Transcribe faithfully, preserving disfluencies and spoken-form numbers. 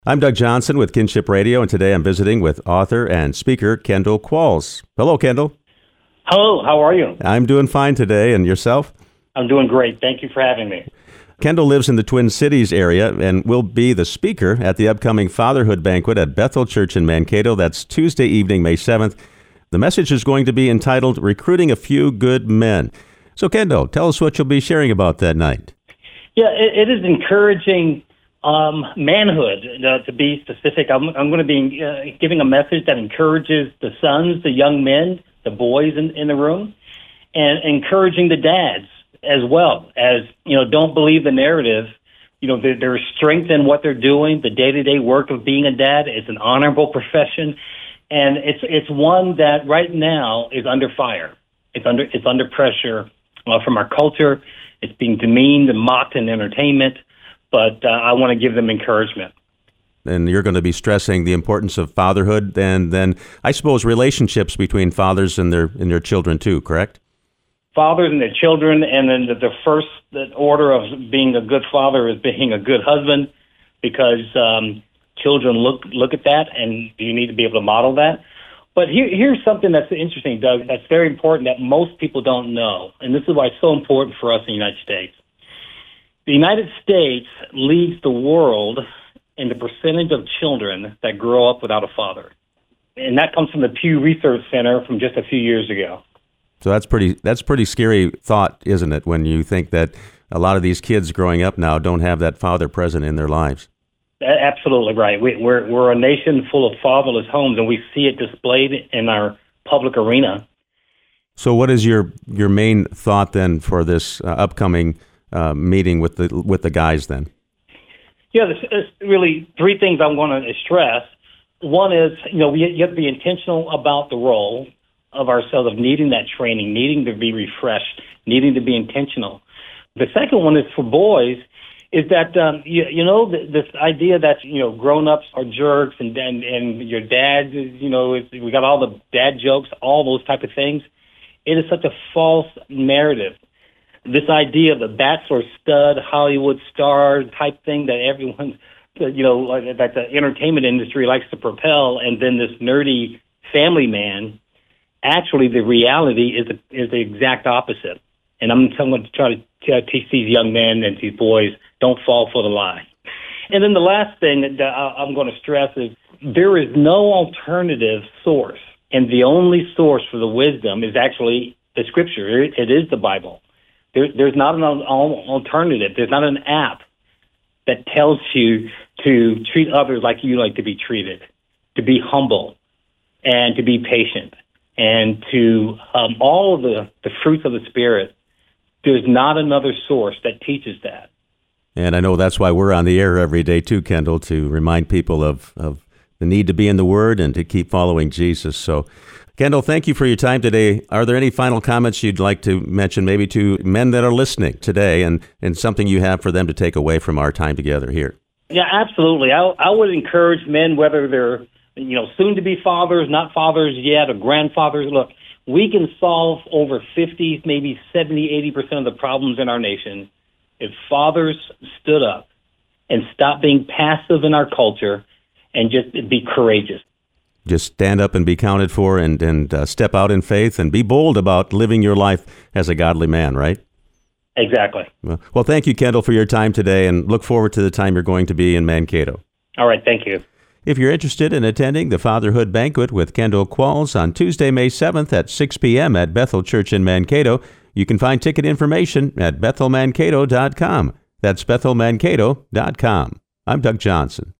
I'm Doug Johnson with Kinship Radio, and today I'm visiting with author and speaker Kendall Qualls. Hello, Kendall. Hello, how are you? I'm doing fine today, and yourself? I'm doing great. Thank you for having me. Kendall lives in the Twin Cities area and will be the speaker at the upcoming Fatherhood Banquet at Bethel Church in Mankato. That's Tuesday evening, May seventh. The message is going to be entitled, Recruiting a Few Good Men. So, Kendall, tell us what you'll be sharing about that night. Yeah, it, it is encouraging um, manhood, uh, to be specific. I'm, I'm going to be uh, giving a message that encourages the sons, the young men, the boys in, in the room, and encouraging the dads as well as, you know, don't believe the narrative. You know, there, there's strength in what they're doing. The day-to-day work of being a dad is an honorable profession, and it's it's one that right now is under fire. It's under it's under pressure uh, from our culture. It's being demeaned and mocked in entertainment, but uh, I want to give them encouragement. And you're going to be stressing the importance of fatherhood, and then I suppose relationships between fathers and their and their children too, correct? Fathers and their children, and then the, the first order of being a good father is being a good husband, because um, children look look at that, and you need to be able to model that. But here, here's something that's interesting, Doug, that's very important that most people don't know, and this is why it's so important for us in the United States. The United States leads the world in the percentage of children that grow up without a father. And that comes from the Pew Research Center from just a few years ago. So that's pretty that's pretty scary thought, isn't it, when you think that a lot of these kids growing up now don't have that father present in their lives? Absolutely right. We, we're we're a nation full of fatherless homes, and we see it displayed in our public arena. So what is your your main thought then for this uh, upcoming uh, meeting with the with the guys then? Yeah, there's, there's really three things I'm going to stress. One is, you know, we, you have to be intentional about the role of ourselves, of needing that training, needing to be refreshed, needing to be intentional. The second one is for boys, is that, um, you, you know, th- this idea that, you know, grown-ups are jerks and, and, and your dad, you know, is, we got all the dad jokes, all those type of things. It is such a false narrative. This idea of the bachelor stud, Hollywood star type thing that everyone, you know, like, that the entertainment industry likes to propel, and then this nerdy family man, actually the reality is is the exact opposite. And I'm going to try to teach these young men and these boys, don't fall for the lie. And then the last thing that I'm going to stress is there is no alternative source, and the only source for the wisdom is actually the Scripture. It is the Bible. There, there's not an alternative. There's not an app that tells you to treat others like you like to be treated, to be humble, and to be patient, and to um, all of the, the fruits of the Spirit. There's not another source that teaches that. And I know that's why we're on the air every day too, Kendall, to remind people of, of the need to be in the Word and to keep following Jesus. So, Kendall, thank you for your time today. Are there any final comments you'd like to mention maybe to men that are listening today, and, and something you have for them to take away from our time together here? Yeah, absolutely. I, I would encourage men, whether they're, you know, soon to be fathers, not fathers yet, or grandfathers. Look, we can solve over fifty, maybe seventy, eighty percent of the problems in our nation if fathers stood up and stopped being passive in our culture and just be courageous. Just stand up and be counted for, and, and uh, step out in faith and be bold about living your life as a godly man, right? Exactly. Well, well, thank you, Kendall, for your time today, and look forward to the time you're going to be in Mankato. All right, thank you. If you're interested in attending the Fatherhood Banquet with Kendall Qualls on Tuesday, May seventh at six p.m. at Bethel Church in Mankato, you can find ticket information at bethel mankato dot com. That's bethel mankato dot com. I'm Doug Johnson.